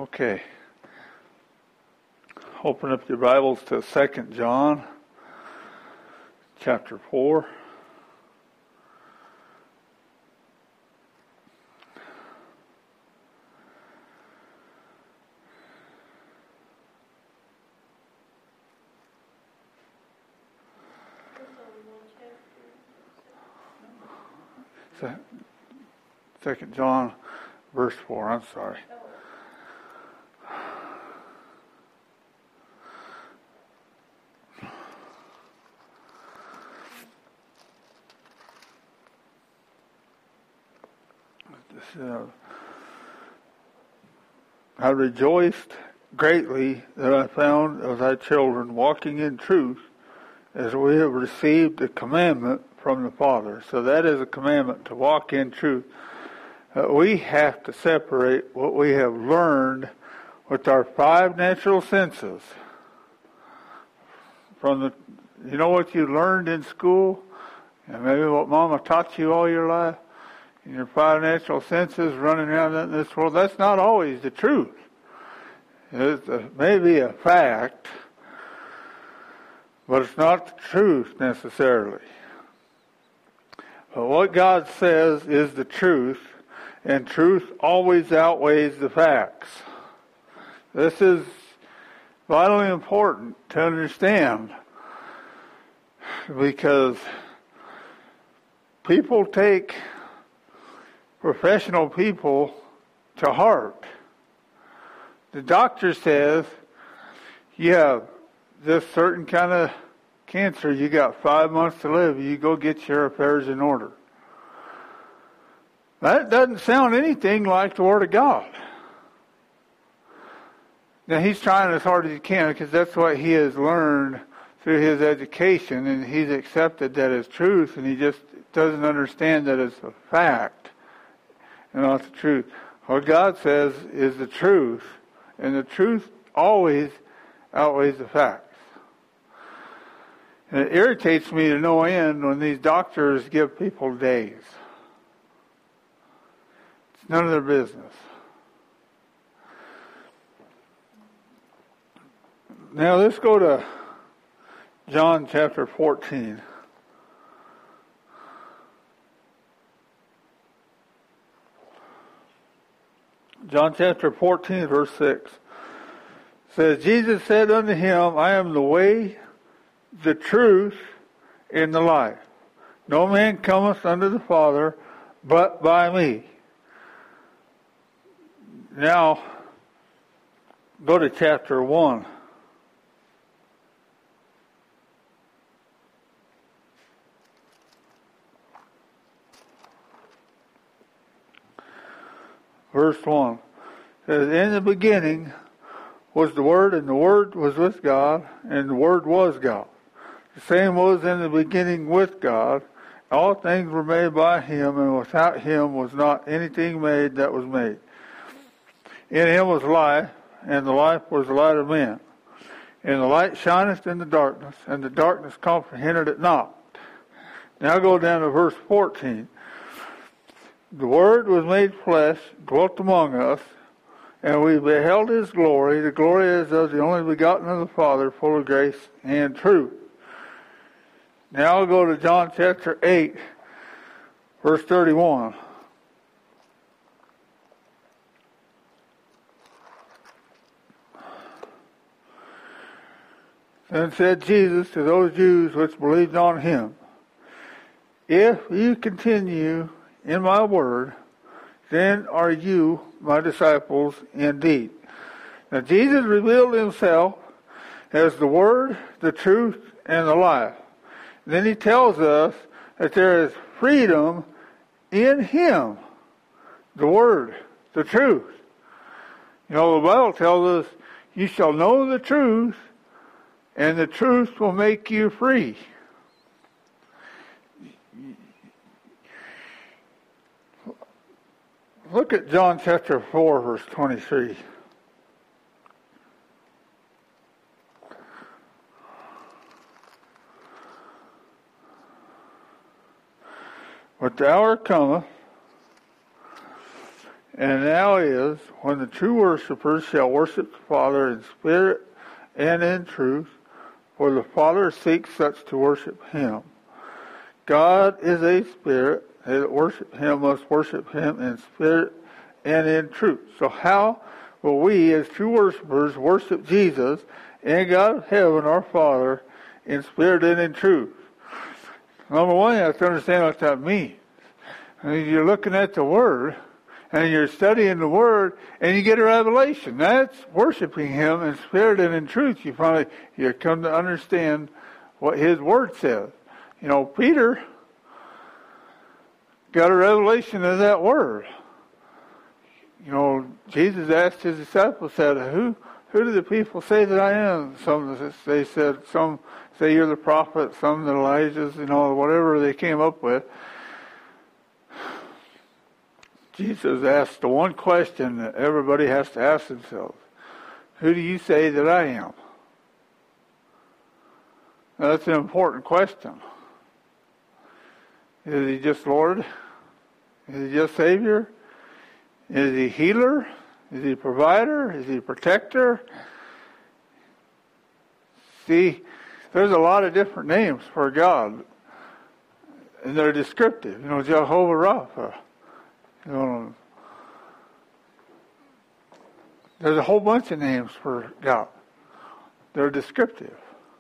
Okay. Open up your Bibles to 2 John, chapter 4. Second John, verse 4. I'm sorry. I rejoiced greatly that I found of thy children walking in truth, as we have received a commandment from the Father. So that is a commandment, to walk in truth. We have to separate what we have learned with our five natural senses from the, you know what you learned in school, and maybe what Mama taught you all your life, and your five natural senses running around in this world. That's not always the truth. It may be a fact, but it's not the truth necessarily. But what God says is the truth, and truth always outweighs the facts. This is vitally important to understand, because people take professional people to heart. The doctor says, you have this certain kind of cancer, you got 5 months to live, you go get your affairs in order. That doesn't sound anything like the Word of God. Now, he's trying as hard as he can, because that's what he has learned through his education, and he's accepted that as truth, and he just doesn't understand that it's a fact and not the truth. What God says is the truth, and the truth always outweighs the facts. And it irritates me to no end when these doctors give people days. It's none of their business. Now let's go to John chapter 14. John chapter 14, verse 6 says, Jesus said unto him, I am the way, the truth, and the life. No man cometh unto the Father but by me. Now, go to chapter 1. Verse 1 says, in the beginning was the Word, and the Word was with God, and the Word was God. The same was in the beginning with God. All things were made by Him, and without Him was not anything made that was made. In Him was life, and the life was the light of men. And the light shineth in the darkness, and the darkness comprehended it not. Now go down to verse 14. The Word was made flesh, dwelt among us, and we beheld His glory. The glory is of the only begotten of the Father, full of grace and truth. Now I'll go to John chapter 8, verse 31. Then said Jesus to those Jews which believed on Him, if you continue in my word, then are you my disciples indeed. Now Jesus revealed Himself as the Word, the truth, and the life. And then He tells us that there is freedom in Him, the Word, the truth. You know, the Bible tells us, you shall know the truth, and the truth will make you free. Look at John chapter 4, verse 23. But the hour cometh, and now is, when the true worshipers shall worship the Father in spirit and in truth, for the Father seeks such to worship him. God is a spirit. They that worship him must worship him in spirit and in truth. So how will we, as true worshipers, worship Jesus and God of heaven, our Father, in spirit and in truth? Number one, you have to understand what that means. I mean, you're looking at the Word, and you're studying the Word, and you get a revelation. That's worshiping him in spirit and in truth. You come to understand what his Word says. You know, Peter got a revelation of that Word. You know, Jesus asked his disciples, said, Who do the people say that I am? Some say you're the prophet, some the Elijahs, whatever they came up with. Jesus asked the one question that everybody has to ask themselves. Who do you say that I am? Now, that's an important question. Is he just Lord? Is he just Savior? Is he healer? Is he provider? Is he protector? See, there's a lot of different names for God. And they're descriptive. Jehovah Rapha. There's a whole bunch of names for God. They're descriptive.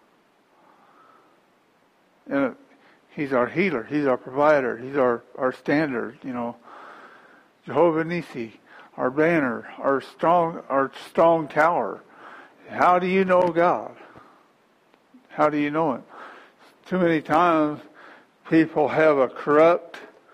And he's our healer. He's our provider. He's our standard. Jehovah Nissi, our banner, our strong tower. How do you know God? How do you know Him? Too many times people have a corrupt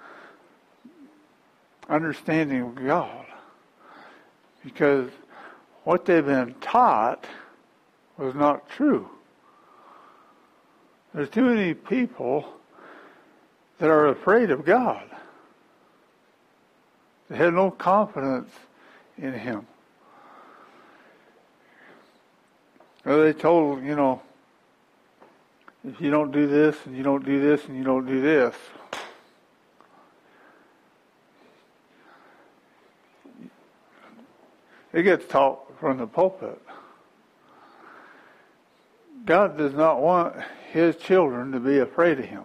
understanding of God because what they've been taught was not true. There's too many people that are afraid of God. They have no confidence in Him. Or they told, if you don't do this, and you don't do this, and you don't do this, it gets taught from the pulpit. God does not want His children to be afraid of Him.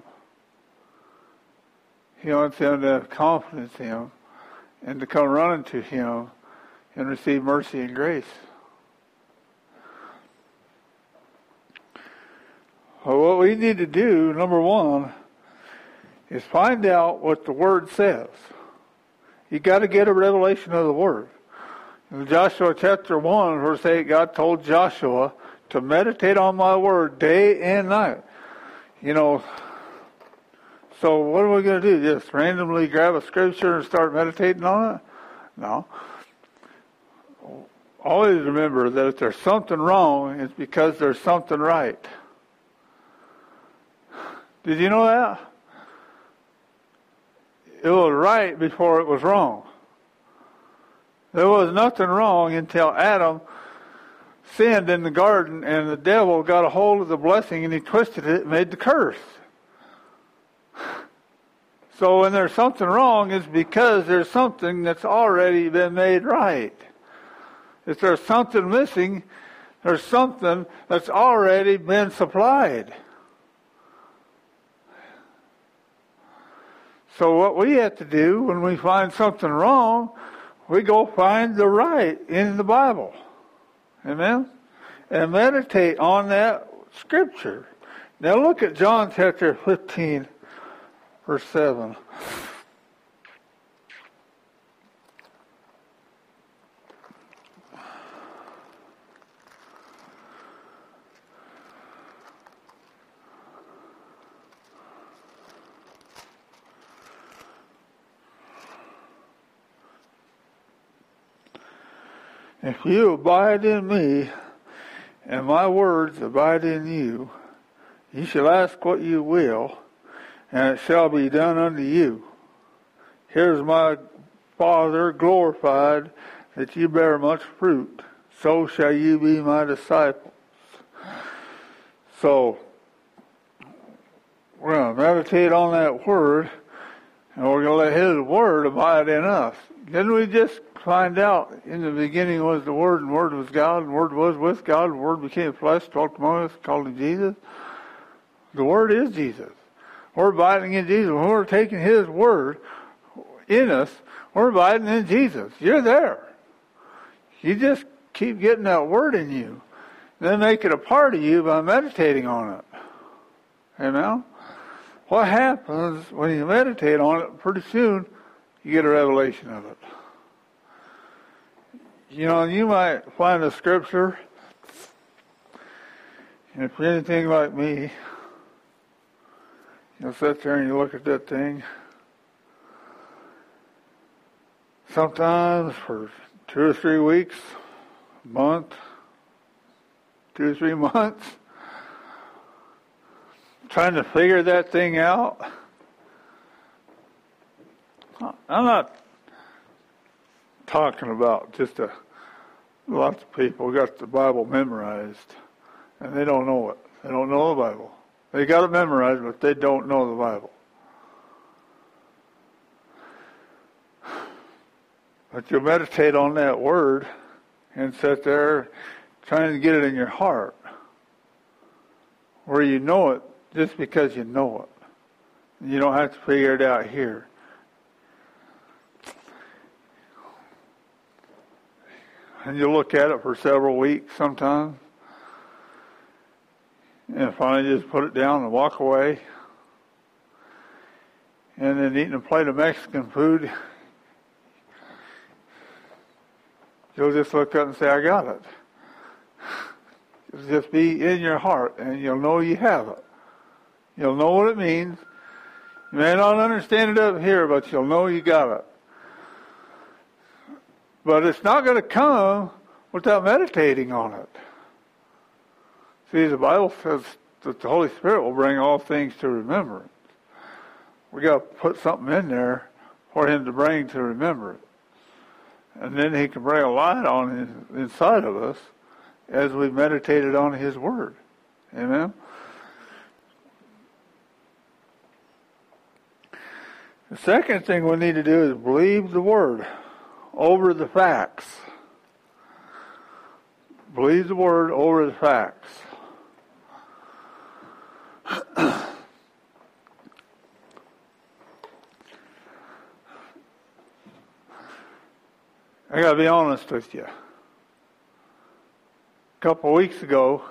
He wants them to have confidence in Him and to come running to Him and receive mercy and grace. Well, what we need to do, number one, is find out what the Word says. You got to get a revelation of the Word. In Joshua chapter 1, verse 8, God told Joshua to meditate on my Word day and night. So what are we going to do? Just randomly grab a scripture and start meditating on it? No. Always remember that if there's something wrong, it's because there's something right. Did you know that? It was right before it was wrong. There was nothing wrong until Adam sinned in the garden and the devil got a hold of the blessing and he twisted it and made the curse. So when there's something wrong, it's because there's something that's already been made right. If there's something missing, there's something that's already been supplied. So what we have to do when we find something wrong, we go find the right in the Bible. Amen? And meditate on that scripture. Now look at John chapter 15, verse 7. If you abide in me, and my words abide in you, you shall ask what you will, and it shall be done unto you. Here's my Father glorified, that you bear much fruit. So shall you be my disciples. So, we're going to meditate on that word, and we're going to let His word abide in us. Didn't we just find out in the beginning was the Word, and the Word was God, and the Word was with God, and the Word became flesh, dwelt among us, called him Jesus. The Word is Jesus. We're abiding in Jesus. When we're taking His Word in us, we're abiding in Jesus. You're there. You just keep getting that Word in you. Then make it a part of you by meditating on it. Amen? What happens when you meditate on it, pretty soon you get a revelation of it. You know, you might find a scripture, and if you're anything like me, you'll sit there and you look at that thing. Sometimes for 2 or 3 weeks, a month, 2 or 3 months, trying to figure that thing out. I'm not talking about just lots of people got the Bible memorized, and they don't know it. They don't know the Bible. They got it memorized, but they don't know the Bible. But you meditate on that Word and sit there trying to get it in your heart, where you know it just because you know it. You don't have to figure it out here. And you look at it for several weeks sometimes, and finally just put it down and walk away. And then eating a plate of Mexican food, you'll just look up and say, I got it. It'll just be in your heart, and you'll know you have it. You'll know what it means. You may not understand it up here, but you'll know you got it. But it's not going to come without meditating on it. See, the Bible says that the Holy Spirit will bring all things to remembrance. We got to put something in there for Him to bring to remembrance. And then He can bring a light on inside of us as we meditated on His Word. Amen? The second thing we need to do is believe the Word over the facts. Believe the Word over the facts. I got to be honest with you. A couple of weeks ago,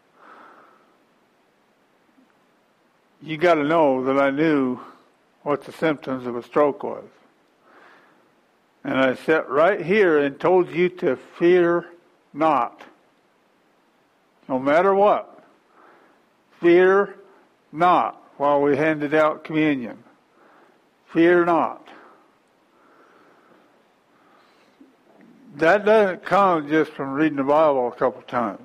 you got to know that I knew what the symptoms of a stroke was. And I sat right here and told you to fear not. No matter what. Fear not while we handed out communion. Fear not. That doesn't come just from reading the Bible a couple times.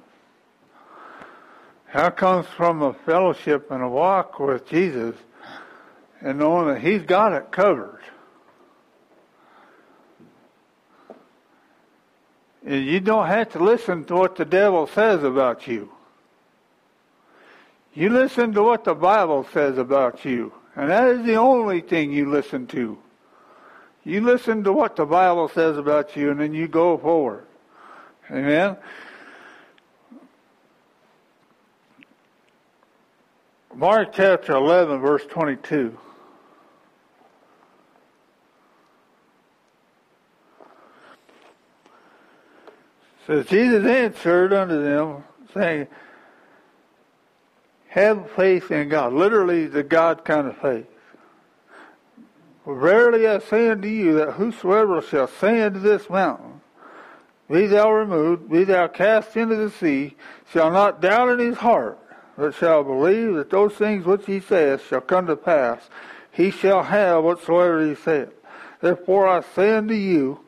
That comes from a fellowship and a walk with Jesus and knowing that He's got it covered. And you don't have to listen to what the devil says about you. You listen to what the Bible says about you. And that is the only thing you listen to. You listen to what the Bible says about you, and then you go forward. Amen? Mark chapter 11, verse 22. Says, Jesus answered unto them, saying, have faith in God. Literally the God kind of faith. For verily I say unto you, that whosoever shall say unto this mountain, be thou removed, be thou cast into the sea, shall not doubt in his heart, but shall believe that those things which he saith shall come to pass, he shall have whatsoever he saith. Therefore I say unto you,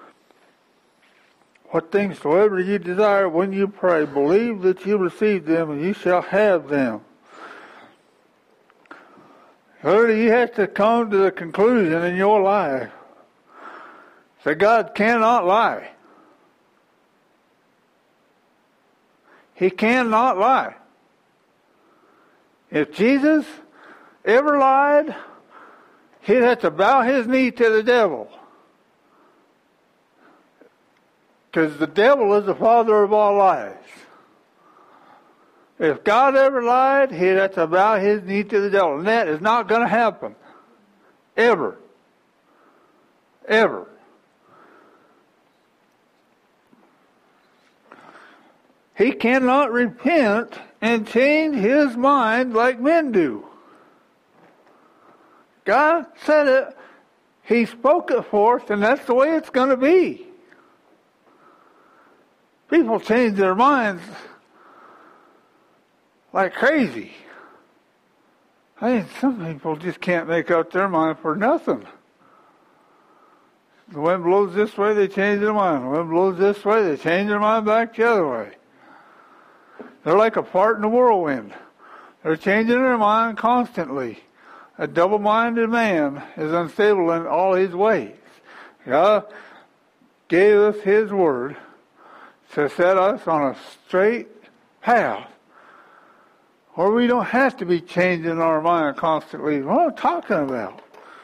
what things soever you desire when you pray, believe that you receive them, and you shall have them. Literally, you have to come to the conclusion in your life that God cannot lie. He cannot lie. If Jesus ever lied, he'd have to bow his knee to the devil. Because the devil is the father of all lies. If God ever lied, he'd have to bow his knee to the devil. And that is not going to happen. Ever. Ever. He cannot repent and change his mind like men do. God said it. He spoke it forth, and that's the way it's going to be. People change their minds like crazy. I mean, some people just can't make up their mind for nothing. The wind blows this way, they change their mind. The wind blows this way, they change their mind back the other way. They're like a fart in a whirlwind. They're changing their mind constantly. A double-minded man is unstable in all his ways. God gave us his word to set us on a straight path where we don't have to be changing our mind constantly. What am I talking about?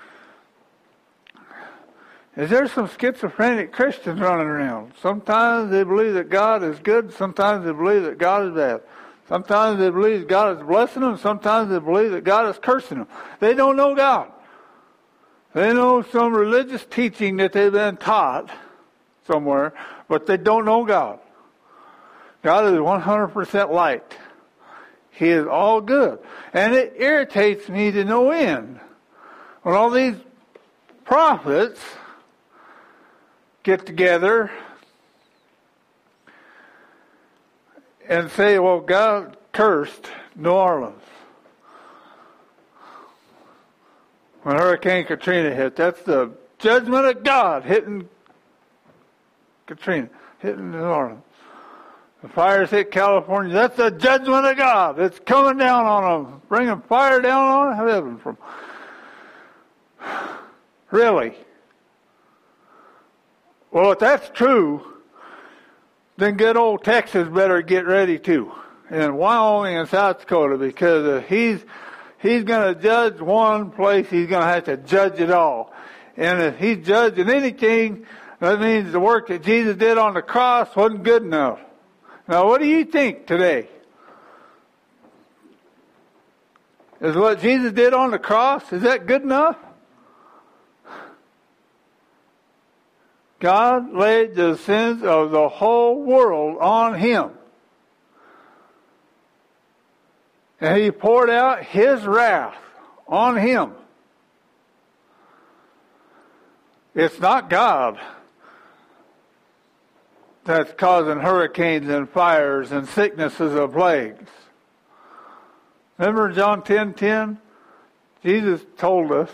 Is there some schizophrenic Christians running around? Sometimes they believe that God is good, sometimes they believe that God is bad. Sometimes they believe God is blessing them, sometimes they believe that God is cursing them. They don't know God. They know some religious teaching that they've been taught somewhere, but they don't know God. God is 100% light. He is all good. And it irritates me to no end when all these prophets get together and say, well, God cursed New Orleans when Hurricane Katrina hit. That's the judgment of God hitting Katrina, hitting New Orleans. The fires hit California. That's the judgment of God. It's coming down on them, bringing fire down on heaven from. Really? Well, if that's true, then good old Texas better get ready too, and Wyoming and South Dakota, because if he's going to judge one place, he's going to have to judge it all. And if he's judging anything, that means the work that Jesus did on the cross wasn't good enough. Now, what do you think today? Is what Jesus did on the cross, is that good enough? God laid the sins of the whole world on him. And he poured out his wrath on him. It's not God that's causing hurricanes and fires and sicknesses and plagues. Remember John 10:10? Jesus told us,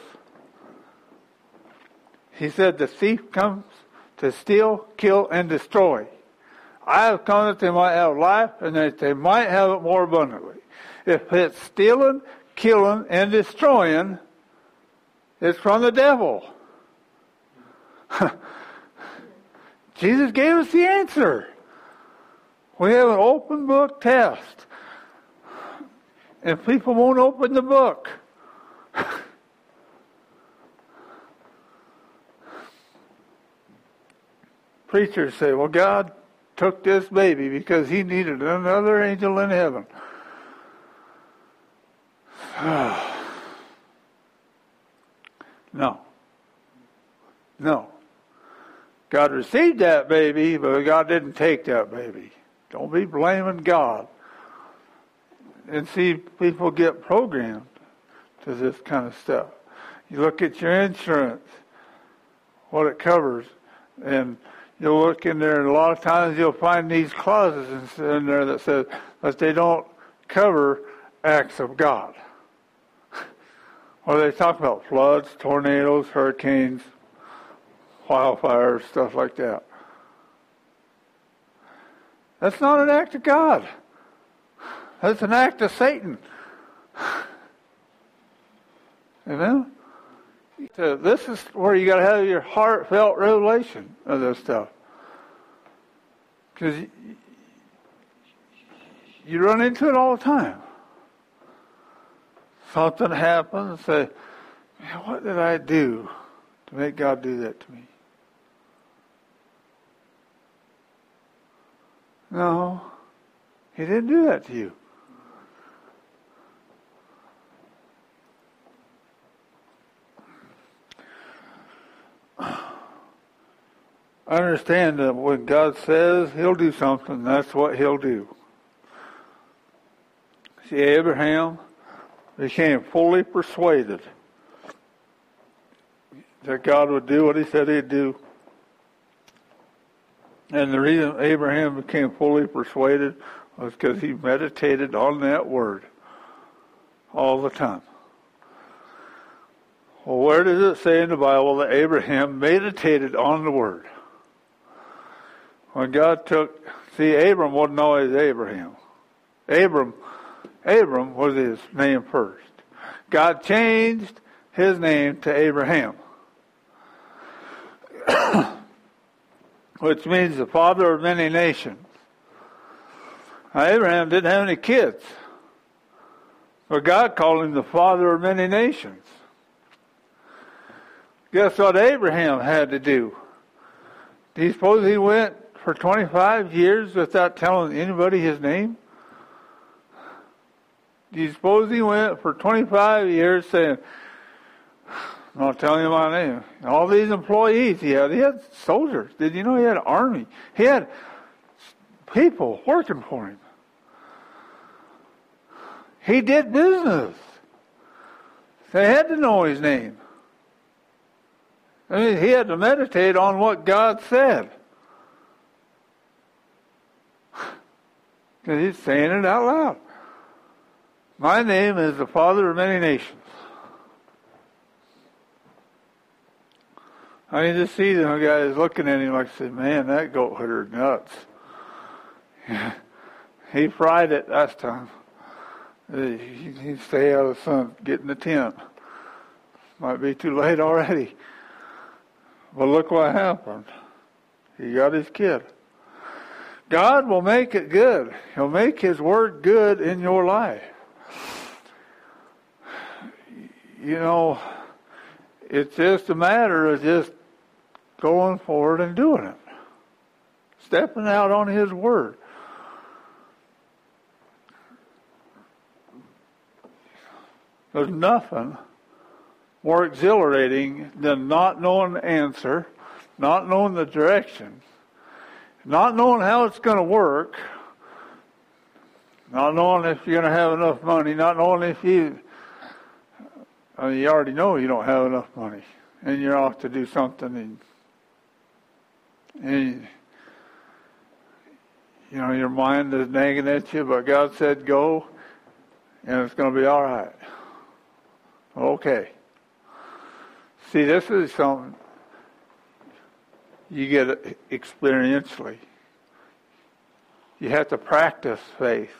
he said, the thief comes to steal, kill, and destroy. I have come that they might have life and that they might have it more abundantly. If it's stealing, killing, and destroying, it's from the devil. Jesus gave us the answer. We have an open book test. And people won't open the book. Preachers say, well, God took this baby because he needed another angel in heaven. No. God received that baby, but God didn't take that baby. Don't be blaming God. And see, people get programmed to this kind of stuff. You look at your insurance, what it covers, and you'll look in there, and a lot of times you'll find these clauses in there that says that they don't cover acts of God. Well, they talk about floods, tornadoes, hurricanes, wildfires, stuff like that. That's not an act of God. That's an act of Satan. Amen? This is where you got to have your heartfelt revelation of this stuff. Because you run into it all the time. Something happens and say, man, what did I do to make God do that to me? No, he didn't do that to you. I understand that when God says he'll do something, that's what he'll do. See, Abraham became fully persuaded that God would do what he said he'd do. And the reason Abraham became fully persuaded was because he meditated on that word all the time. Well, where does it say in the Bible that Abraham meditated on the word? When God Abram wasn't always Abraham. Abram was his name first. God changed his name to Abraham, which means the father of many nations. Now, Abraham didn't have any kids, but God called him the father of many nations. Guess what Abraham had to do? Do you suppose he went for 25 years without telling anybody his name? Do you suppose he went for 25 years saying, I'm not telling you my name? All these employees he had soldiers. Did you know he had an army? He had people working for him. He did business. They had to know his name. I mean, he had to meditate on what God said. Because he's saying it out loud. My name is the Father of many nations. I mean, just see them guys looking at him like, say, man, that goat hooder's nuts. He fried it last time. He'd stay out of the sun, get in the tent. Might be too late already. But look what happened. He got his kid. God will make it good. He'll make his word good in your life. You know, it's just a matter of just going forward and doing it. Stepping out on his word. There's nothing more exhilarating than not knowing the answer, not knowing the direction, not knowing how it's going to work, not knowing if you're going to have enough money, not knowing if you already know you don't have enough money, and you're off to do something, and you know your mind is nagging at you, but God said go, and it's going to be all right. Okay. See, this is something you get experientially. You have to practice faith.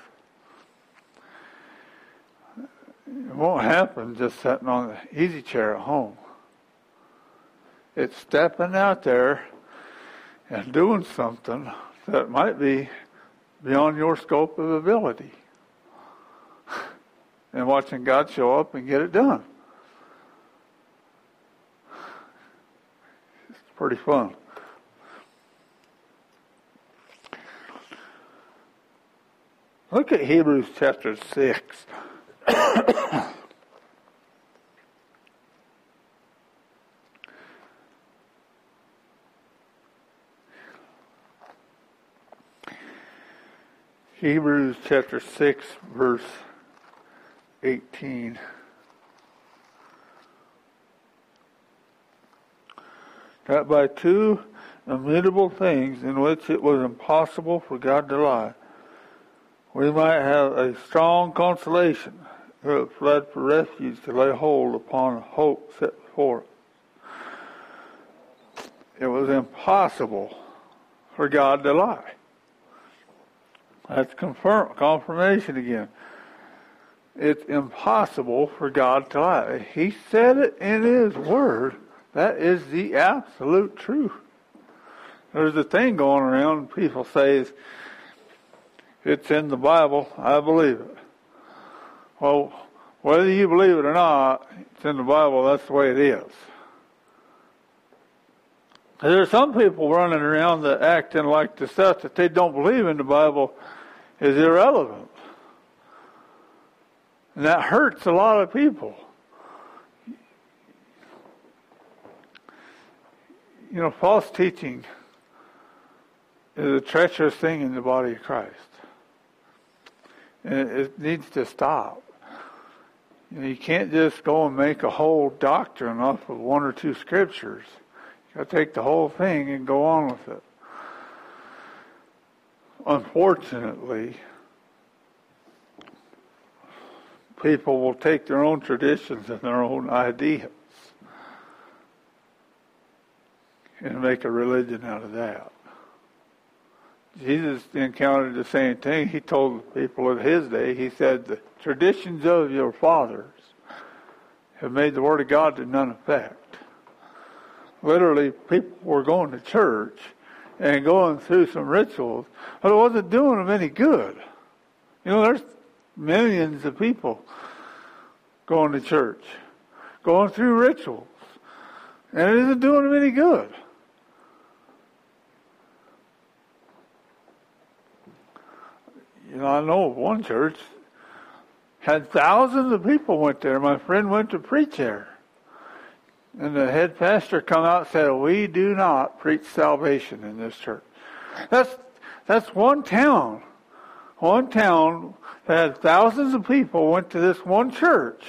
It won't happen just sitting on the easy chair at home. It's stepping out there and doing something that might be beyond your scope of ability. And watching God show up and get it done. It's pretty fun. Look at Hebrews chapter 6. Hebrews chapter 6, verse 18. That by two immutable things in which it was impossible for God to lie, we might have a strong consolation who have fled for refuge to lay hold upon hope set before us. It was impossible for God to lie. That's confirmation again. It's impossible for God to lie. He said it in his word. That is the absolute truth. There's a thing going around, people say, it's in the Bible, I believe it. Well, whether you believe it or not, it's in the Bible, that's the way it is. There are some people running around that acting like the stuff that they don't believe in the Bible is irrelevant. And that hurts a lot of people. You know, false teaching is a treacherous thing in the body of Christ. And it needs to stop. You know, you can't just go and make a whole doctrine off of one or two scriptures. You got to take the whole thing and go on with it. Unfortunately, people will take their own traditions and their own ideas and make a religion out of that. Jesus encountered the same thing. He told the people of his day, he said, the traditions of your fathers have made the Word of God to none effect. Literally, people were going to church and going through some rituals, but it wasn't doing them any good. You know, there's millions of people going to church, going through rituals, and it isn't doing them any good. You know, I know one church had thousands of people went there. My friend went to preach there. And the head pastor come out and said, we do not preach salvation in this church. That's one town. One town that had thousands of people went to this one church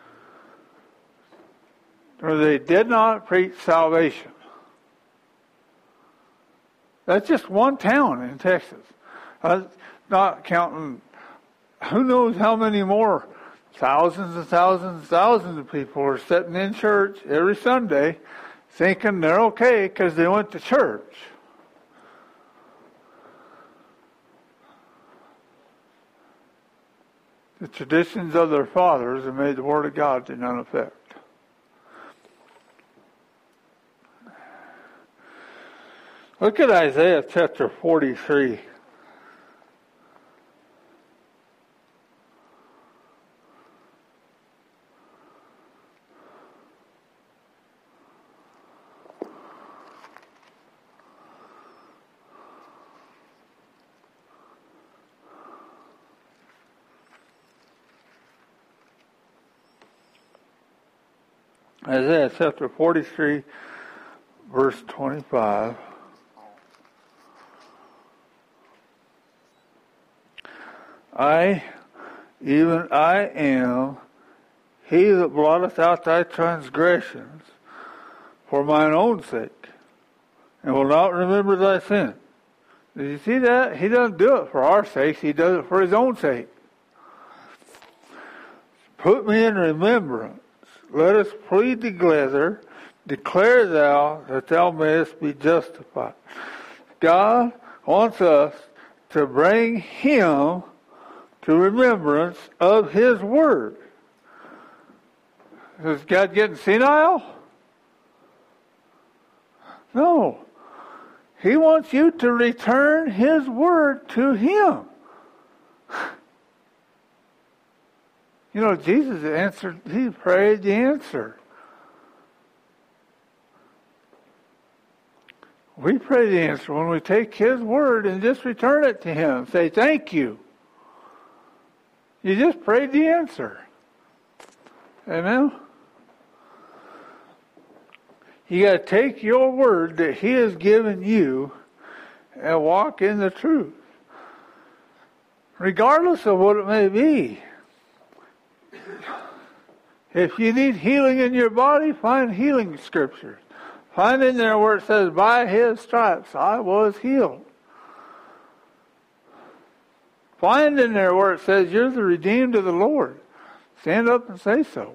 where they did not preach salvation. That's just one town in Texas. Not counting who knows how many more thousands and thousands and thousands of people are sitting in church every Sunday thinking they're okay because they went to church. The traditions of their fathers have made the Word of God to none effect. Look at Isaiah chapter 43. Isaiah chapter 43, verse 25. I am he that blotteth out thy transgressions for mine own sake, and will not remember thy sin. Did you see that? He doesn't do it for our sakes, he does it for his own sake. Put me in remembrance. Let us plead together, declare thou that thou mayest be justified. God wants us to bring him to remembrance of his word. Is God getting senile? No. He wants you to return his word to him. You know, Jesus answered, he prayed the answer. We pray the answer when we take his word and just return it to him. Say, thank you. You just prayed the answer. Amen? You got to take your word that he has given you and walk in the truth. Regardless of what it may be. If you need healing in your body, find healing scriptures. Find in there where it says, by his stripes I was healed. Find in there where it says, you're the redeemed of the Lord. Stand up and say so.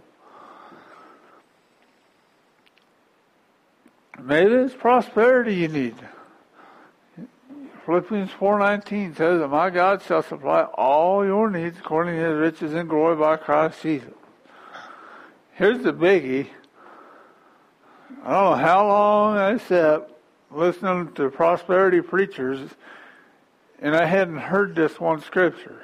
Maybe it's prosperity you need. Philippians 4:19 says that my God shall supply all your needs according to his riches and glory by Christ Jesus. Here's the biggie. I don't know how long I sat listening to prosperity preachers, and I hadn't heard this one scripture.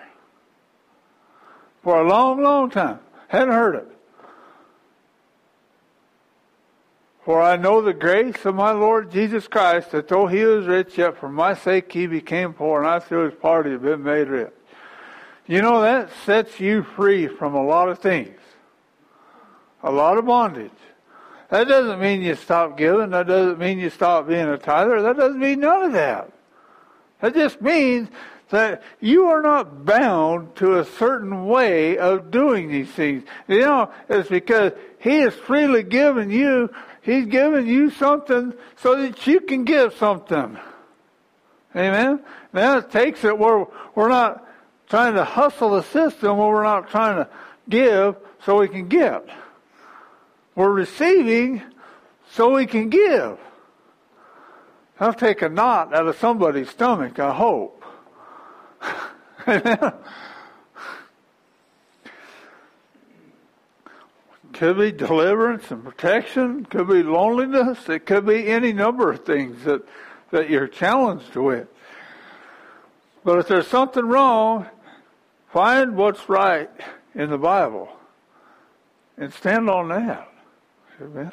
For a long, long time. Hadn't heard it. For I know the grace of my Lord Jesus Christ, that though he was rich, yet for my sake he became poor, and I through his poverty have been made rich. You know, that sets you free from a lot of things. A lot of bondage. That doesn't mean you stop giving. That doesn't mean you stop being a tither. That doesn't mean none of that. That just means that you are not bound to a certain way of doing these things. You know, it's because he has freely given you, he's given you something so that you can give something. Amen? Now it takes it where we're not trying to hustle the system, where we're not trying to give so we can get. We're receiving so we can give. I'll take a knot out of somebody's stomach, I hope. Could be deliverance and protection. Could be loneliness. It could be any number of things that you're challenged with. But if there's something wrong, find what's right in the Bible and stand on that. Amen.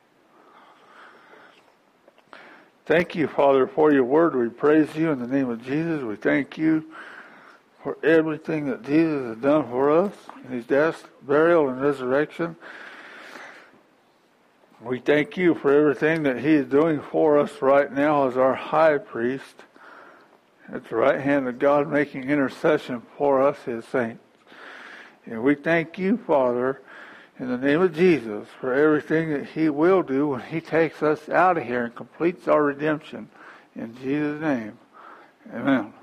Thank you, Father, for your word. We praise you in the name of Jesus. We thank you for everything that Jesus has done for us in his death, burial, and resurrection. We thank you for everything that he is doing for us right now as our high priest at the right hand of God, making intercession for us, his saints. And we thank you, Father, in the name of Jesus, for everything that he will do when he takes us out of here and completes our redemption. In Jesus' name, amen.